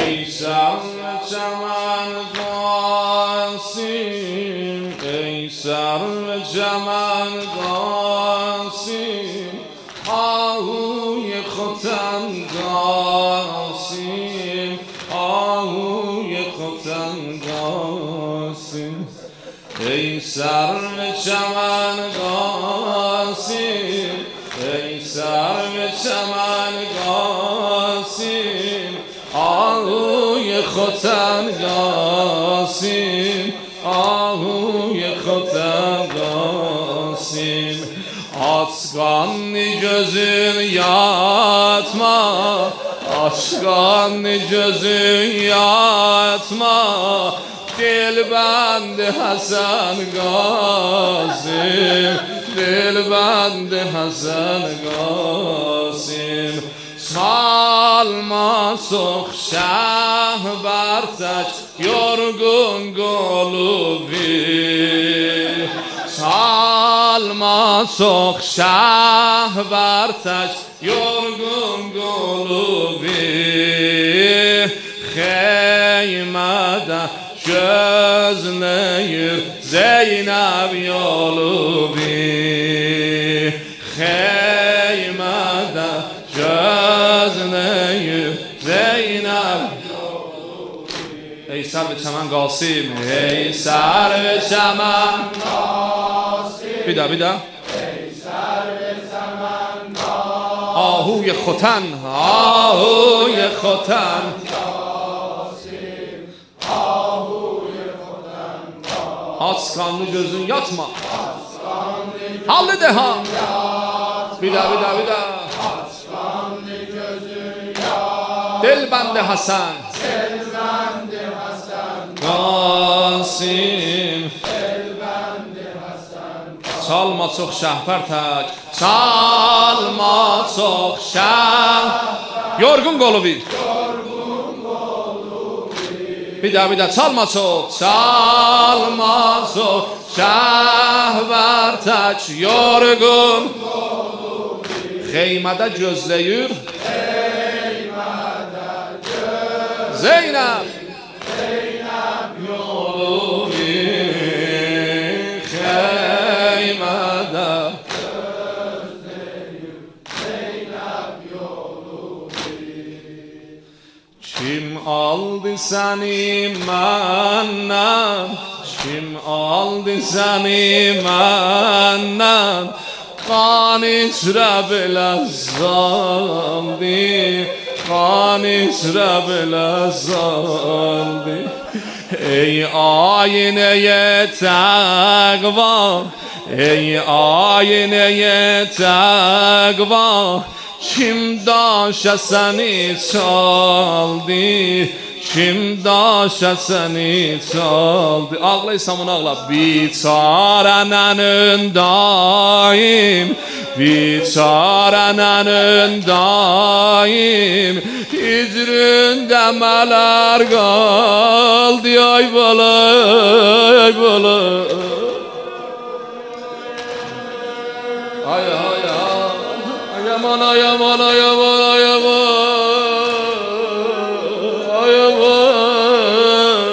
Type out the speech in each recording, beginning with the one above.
ای سرو چمن قاسم ای سرو چمن قاسم آهوی ختن قاسم آهوی ختن قاسم ای سرو چمن قاسم ای سرو چمن قاسم آهوی ختن قاسم آهوی ختن قاسم açqan gözün yatma açqan gözün yatma dilband Hasan Qasım dilband Hasan Qasım salma çox şah bartak yorgun qolubi salma çox şah bartak yorgun qolubi xeymədə gözləyir Zeynəb yolubi xeymədə gözləyir Zeynəb ای سرو چمن قاسم ای سرو چمن قاسم بیدا بیدا ای سرو چمن قاسم آهوی ختن آهوی ختن قاسم آهوی ختن açqanlı gözün yatma halı de ha بیدا بیدا بیدا açqanlı gözün yatma dilband Hasan Qasım çalma çox şəhbər tək çalma çox şəh yorgun qolubi bir də çalma çox çalma çox şəhbər tək yorgun xeymədə gözləyir Zeynəb Kim aldı seni məndən Kim aldı seni məndən Qan içrə belə zaldi Qan içrə belə zaldi Ey ayinəyə təqva Ey ayinəyə təqva Kim daşa səni çaldı Kim daşa səni çaldı Ağlaysan bunu ağla Biçarənin öndayım Biçarənin öndayım Hicründə mələr qaldı Ay bala, ay bala Ay ay Ayaman, ayaman, ayaman, ayaman Ayaman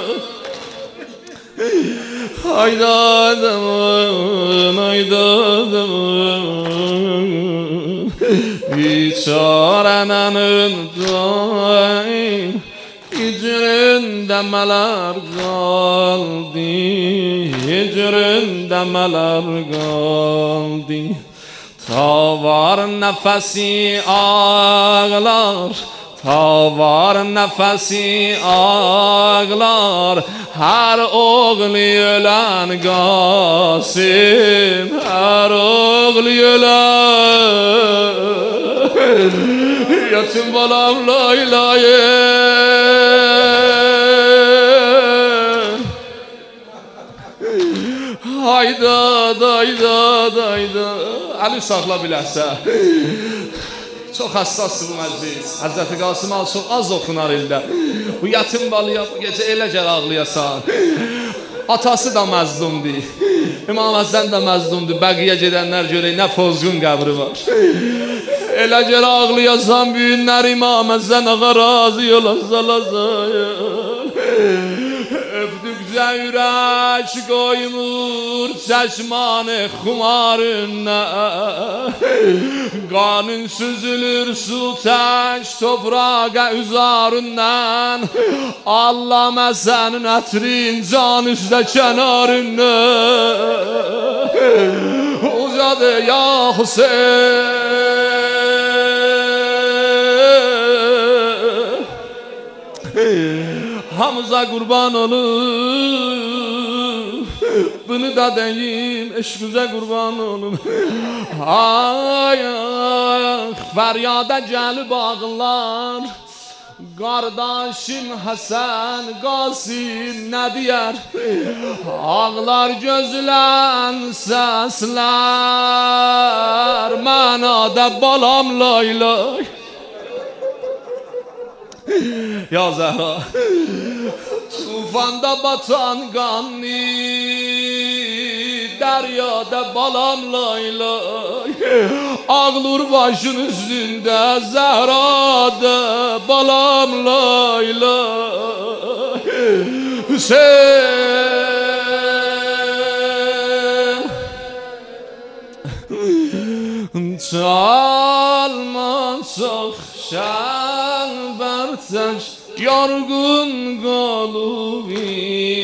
Hayda adamın, hayda adamın Biçarənin öndayım Hicründə mələr qaldı Hicründə mələr qaldı Ta var nəfəsi ağlar Ta var nəfəsi ağlar Hər oğlu ölən Qasım Hər oğlu ölən Yetim balam laylayım Hayda dayda dayda Əli saxla bilərsə Çox həssasdır bu məclis Həzrəti Qasım'a çox az oxunar ildə Bu yetim balıya bu gecə elə gəl ağlayasan Atası da məzlumdur İmam Həsən də məzlumdur Bəqiyə gedənlər görək nə pozğun qəbri var Elə gər ağlayasan büyünlər imamə sən ağa razı olasın. Öpdükcə ürək qoymur çeşmanı xumarına. Qanın süzülür su tək toprağa üzarından. Allama sənin ətrin can üstə kənarında. Ucadı ya Hüseyin. Hamza kurban olun. Bunu da deyim eşküze kurban olun. Ay ay feryada gelip ağlar. Kardeşim Hasan Qasim ne diyer? Ağlar gözlen sesler. Manada balam lay lay. Ya Zehra tufanda batan ganni deryada balam lay lay. Ağlur başın üstünde Zehra'da balam lay lay. Hüseyin çalma çok şerberteş yorgun kalıbi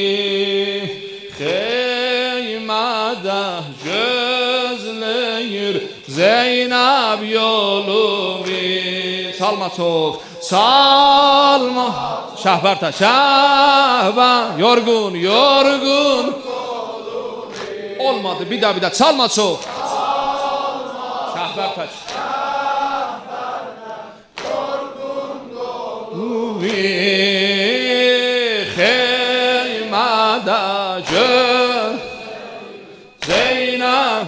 Heymede gözleyir Zeynep yolubi. Çalma çok çalma şehberteş şehber yorgun yorgun olmadı bir daha çalma çok şehberteş Heymede gör Zeynep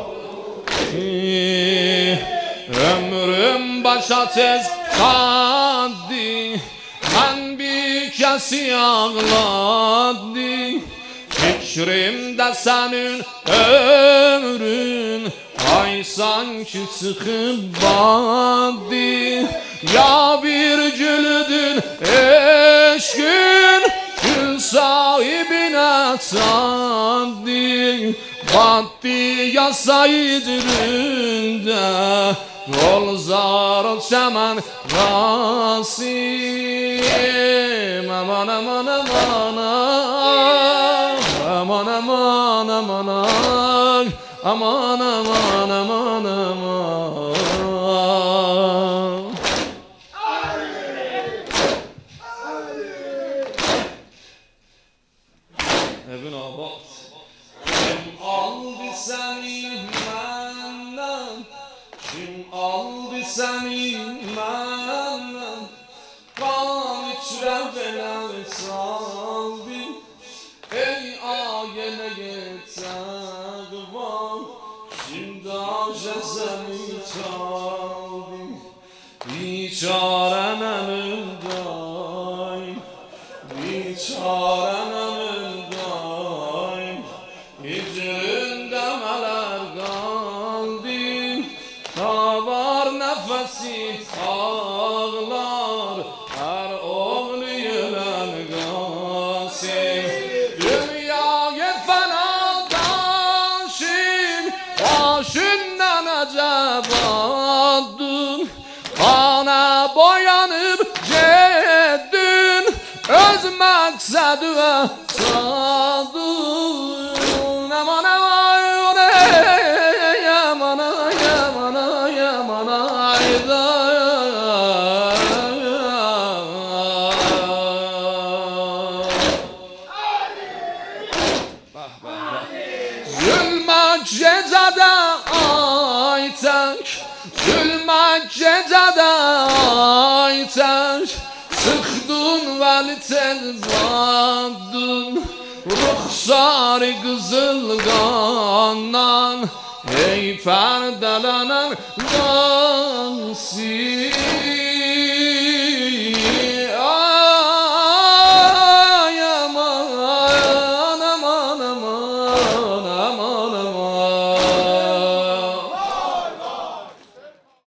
ömrüm başa tez kaldı. Ben bir kesi ağladı. Fikrimde senin ömrün ay sanki sıkıp battı. Ya bir gülüdün eşkün gül sahibine sandı. Battı ya sayıcırında yol zar çemen Rasim. Aman aman aman aman aman aman aman aman aman aman. Evin abat kim aldı seni benden, kim aldı seni benden, kan içre beler saldı. Ey ayene geçer var, şimdi ağaca seni çaldı. Biçaren önümdayım, biçaren önümdayım. Hicrinde meler kaldı, ta var nefesi ağlar. Her oğlu yülen Qasim. Dünyayı fenadaşın, başından acep aldın. Kana boyanıp ceddin, öz maksadı ve sadın. Aman aman aman aman aman ayda. Zulmak cezada aytak, zulmak cezada aytak. Sıktın veli tezvadın, ruhsarı kızılgandan. Ey perdelenen Qasim.